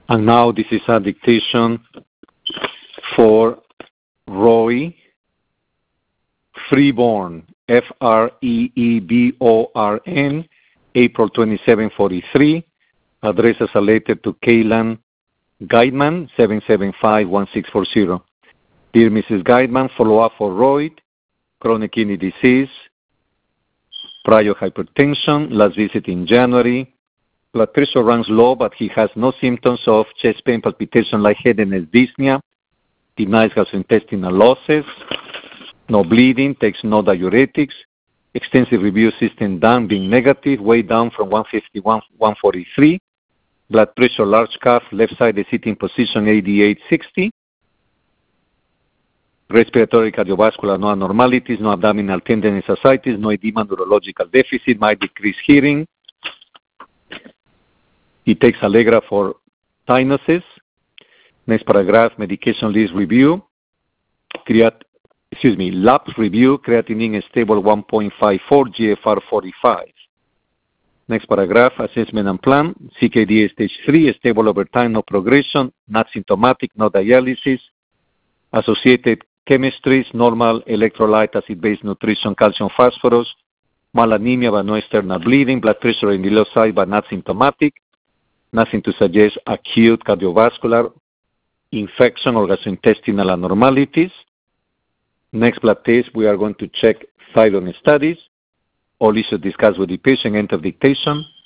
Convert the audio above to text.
And now this is a dictation for Roy Freeborn, Freeborn, April 27, 43. Address as a letter to Kaylan Guidman, 775-1640. Dear Mrs. Guidman, follow-up for Roy, chronic kidney disease, prior hypertension, last visit in January. Blood pressure runs low, but he has no symptoms of chest pain, palpitation, lightheadedness, dyspnea, denies gastrointestinal losses, no bleeding, takes no diuretics, extensive review system done, being negative, weight down from 151, 143, blood pressure, large cuff, left side sitting position 8860, respiratory cardiovascular, no abnormalities, no abdominal tenderness, ascites, no edema, neurological deficit, might decrease hearing. He takes Allegra for sinuses. Next paragraph, medication list review. Labs review, creatinine is stable 1.54, GFR 45. Next paragraph, assessment and plan. CKD stage 3, stable over time, no progression, not symptomatic, no dialysis. Associated chemistries, normal electrolyte, acid-base nutrition, calcium, phosphorus, mild anemia but no external bleeding, blood pressure in the low side but not symptomatic. Nothing to suggest acute cardiovascular infection or gastrointestinal abnormalities. Next blood test, we are going to check thyroid studies. All issues discussed with the patient, enter dictation.